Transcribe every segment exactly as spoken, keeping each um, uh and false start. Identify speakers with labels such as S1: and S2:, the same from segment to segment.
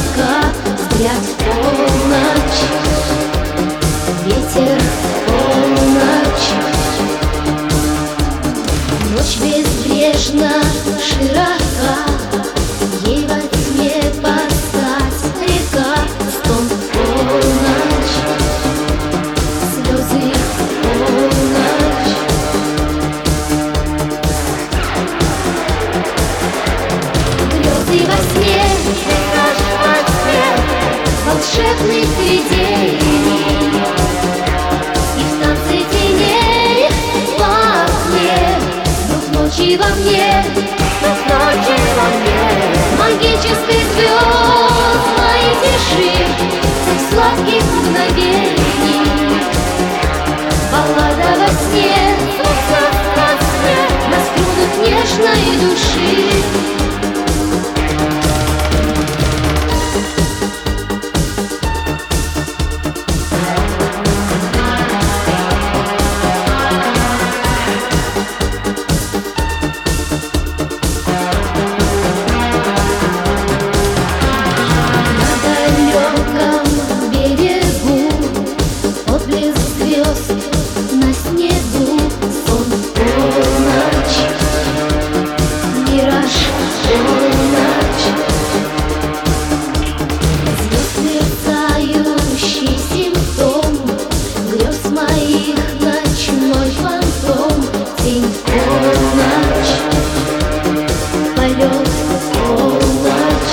S1: широка, взгляд в полночь, ветер в полночь. Ночь безбрежна, широка, ей во тьме постать река. Стон в полночь, слезы в полночь. Грезы во сне, наш во сне, волшебных видений. И в танце теней во окне, дух ночи во мне, дух ночи во мне. Магической звездной тиши, всех сладких мгновений. Баллада во сне, во сне, на струнах нежной души. На снегу сон в полночь, мираж в полночь. Звезд мерцающий симптом грез моих, ночной фантом. День в полночь, полет в полночь.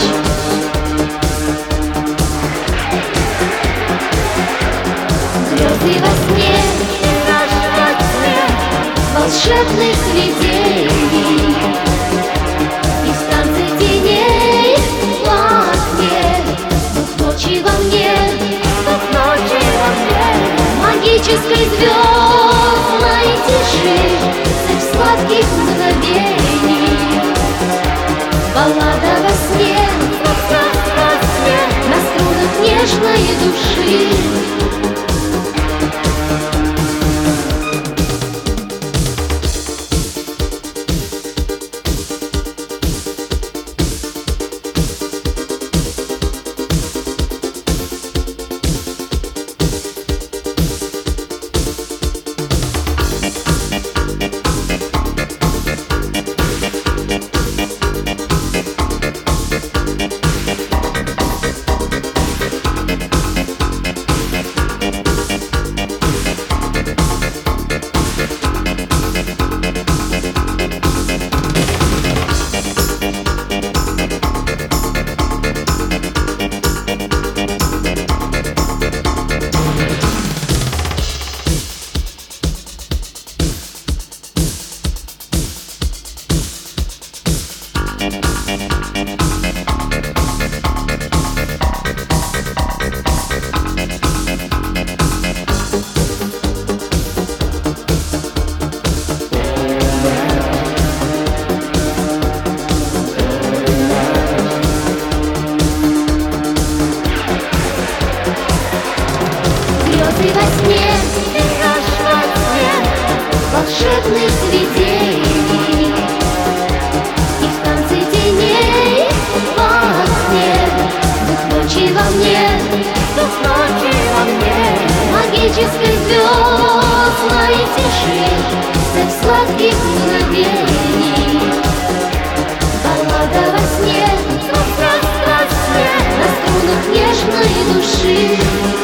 S1: Грезы во сне, волшебных видений. И в танце теней во окне, дух ночи во мне, дух ночи во мне. Магической звездной тиши, средь сладких мгновений. Баллада во сне, во сне, на струнах нежной души. Грезы во сне, наш во сне, волшебных видений. И в танце теней во окне, дух ночи во мне, дух ночи во мне. Магической звездной тиши, средь сладких мгновений. Баллада во сне, во сне, на струнах нежной души.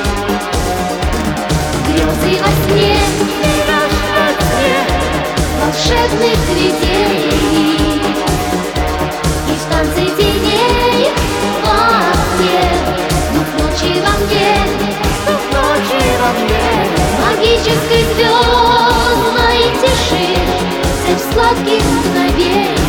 S1: Грезы во сне, мираж во сне, волшебных видений. И в танце теней во окне, дух ночи во мне, дух ночи во мне. Магической звездной тиши, средь сладких мгновений.